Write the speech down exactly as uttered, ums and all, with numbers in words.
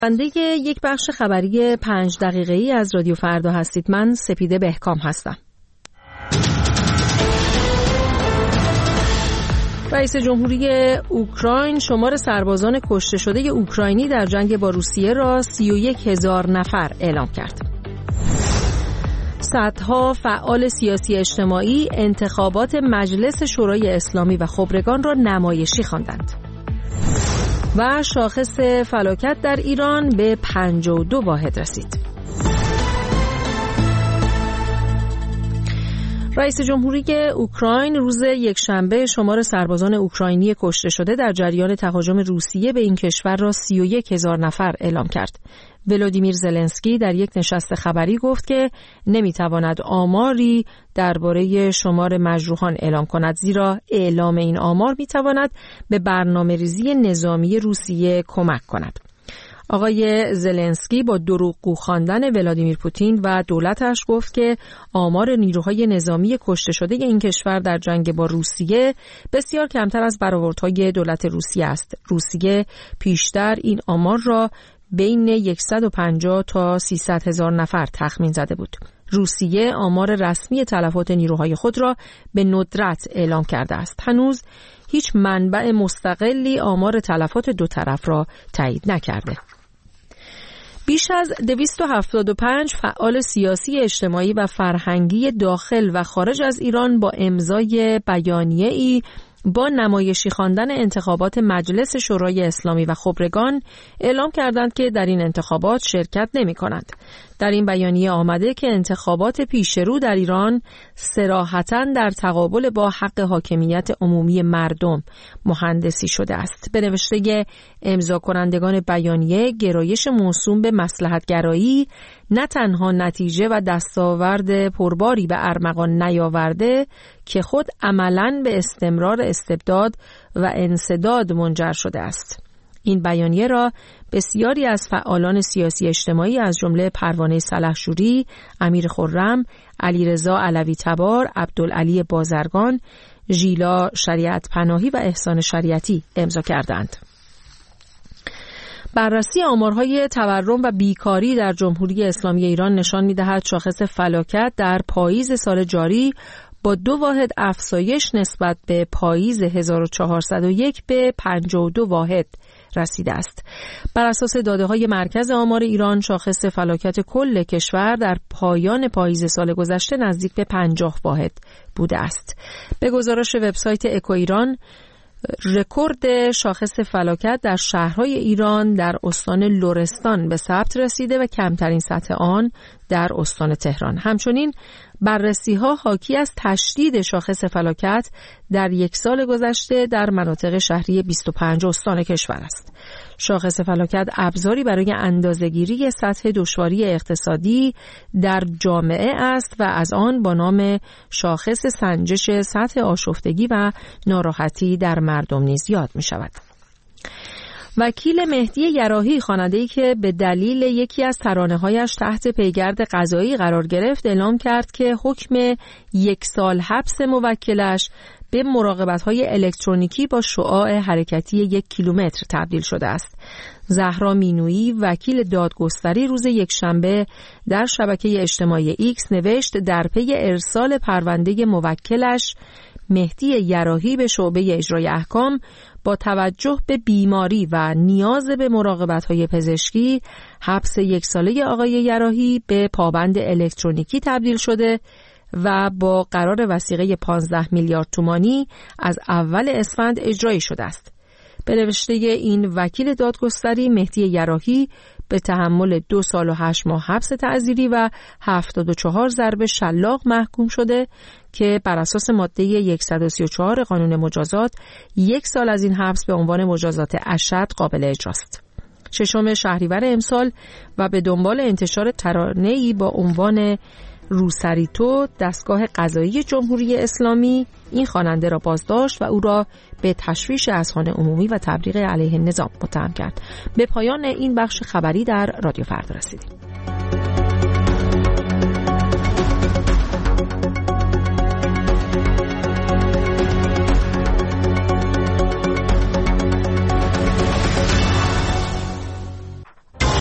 بنده یک بخش خبری پنج دقیقه‌ای از رادیو فردا هستید. من سپیده بهکام هستم. رئیس جمهوری اوکراین شمار سربازان کشته شده اوکراینی در جنگ با روسیه را سی و یک هزار نفر اعلام کرد. صدها فعال سیاسی اجتماعی انتخابات مجلس شورای اسلامی و خبرگان را نمایشی خواندند. و شاخص فلاکت در ایران به پنجاه و دو واحد رسید. رئیس جمهوری اوکراین روز یکشنبه شمار سربازان اوکراینی کشته شده در جریان تهاجم روسیه به این کشور را سی و یک هزار نفر اعلام کرد. ولودیمیر زلنسکی در یک نشست خبری گفت که نمیتواند آماری درباره شمار مجروحان اعلام کند، زیرا اعلام این آمار میتواند به برنامه‌ریزی نظامی روسیه کمک کند. آقای زلنسکی با دروغگو خواندن ولادیمیر پوتین و دولتش گفت که آمار نیروهای نظامی کشته شده این کشور در جنگ با روسیه بسیار کمتر از برآوردهای دولت روسیه است. روسیه پیشتر این آمار را بین صد و پنجاه تا سیصد هزار نفر تخمین زده بود. روسیه آمار رسمی تلفات نیروهای خود را به ندرت اعلام کرده است. هنوز هیچ منبع مستقلی آمار تلفات دو طرف را تایید نکرده. بیش از دویست و هفتاد و پنج فعال سیاسی، اجتماعی و فرهنگی داخل و خارج از ایران با امضای بیانیه‌ای با نمایشی خواندن انتخابات مجلس شورای اسلامی و خبرگان اعلام کردند که در این انتخابات شرکت نمی کنند. در این بیانیه آمده که انتخابات پیشرو در ایران صراحتاً در تقابل با حق حاکمیت عمومی مردم مهندسی شده است. به نوشته امضا کنندگان بیانیه، گرایش موسوم به مصلحت‌گرایی نه تنها نتیجه و دستاورد پرباری به ارمغان نیاورده که خود عملاً به استمرار استبداد و انسداد منجر شده است. این بیانیه را بسیاری از فعالان سیاسی اجتماعی از جمله پروانه سلحشوری، امیر خرم، علیرضا علوی تبار، عبدالعلی بازرگان، ژیلا شریعت پناهی و احسان شریعتی امضا کردند. بررسی آمارهای تورم و بیکاری در جمهوری اسلامی ایران نشان می‌دهد شاخص فلاکت در پاییز سال جاری با دو واحد افزایش نسبت به پاییز هزار و چهارصد و یک به پنجاه و دو واحد رسیده است. بر اساس داده‌های مرکز آمار ایران، شاخص فلاکت کل کشور در پایان پاییز سال گذشته نزدیک به پنجاه واحد بوده است. به گزارش وبسایت اکو ایران، رکورد شاخص فلاکت در شهرهای ایران در استان لرستان به ثبت رسیده و کمترین سطح آن در استان تهران. همچنین بررسی‌ها حاکی از تشدید شاخص فلاکت در یک سال گذشته در مناطق شهری بیست و پنج استان کشور است. شاخص فلاکت ابزاری برای اندازه‌گیری سطح دشواری اقتصادی در جامعه است و از آن با نام شاخص سنجش سطح آشفتگی و ناراحتی در مردم نیز یاد می شود. وکیل مهدی یراحی، خواننده‌ای که به دلیل یکی از ترانه‌هایش تحت پیگرد قضایی قرار گرفت، اعلام کرد که حکم یک سال حبس موکلش به مراقبت‌های الکترونیکی با شعاع حرکتی یک کیلومتر تبدیل شده است. زهرا مینویی، وکیل دادگستری، روز یکشنبه در شبکه اجتماعی ایکس نوشت در پی ارسال پرونده موکلش مهدی یراحی به شعبه اجرای احکام با توجه به بیماری و نیاز به مراقبت‌های پزشکی، حبس یک ساله آقای یراحی به پابند الکترونیکی تبدیل شده و با قرار وثیقه پانزده میلیارد تومانی از اول اسفند اجرایی شده است. به نوشته این وکیل دادگستری، مهدی یراحی به تحمل دو سال و هشت ماه حبس تعزیری و هفتاد و چهار ضرب شلاق محکوم شده که بر اساس ماده صد و سی و چهار قانون مجازات یک سال از این حبس به عنوان مجازات اشد قابل اجراست. ششم شهریور امسال و به دنبال انتشار ترانه‌ای با عنوان روسریتو، دستگاه قضایی جمهوری اسلامی این خواننده را بازداشت و او را به تشویش اذهان عمومی و تبلیغ علیه نظام متهم کرد. به پایان این بخش خبری در رادیو فردا رسیدیم.